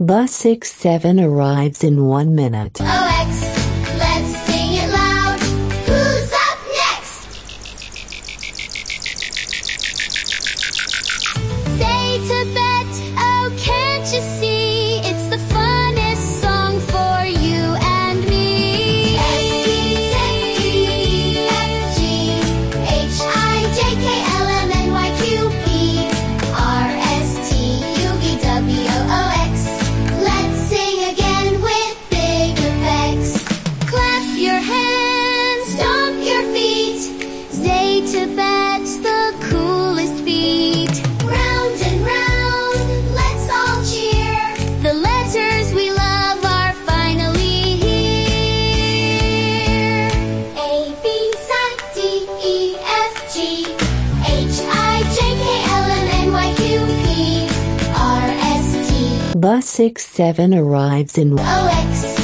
Bus 67 arrives in 1 minute. OX, let's sing it loud. Who's up next? Say to Bet, oh can't you see? It's the funnest song for you and me. S, T, Z, E, F, G, H, I, J, K, L, M, N, Y, Q, P, R, S, T, U, V, W, O, X. Let's sing again with big effects. Clap your hands, stomp your feet. Say to Bet the coolest beat. Round and round, let's all cheer. The letters we love are finally here. A, B, C, D, E, F, G, H, I, J, K, L, M, N, Y, Q, P, R, S, T, Bus 67 arrives in OX.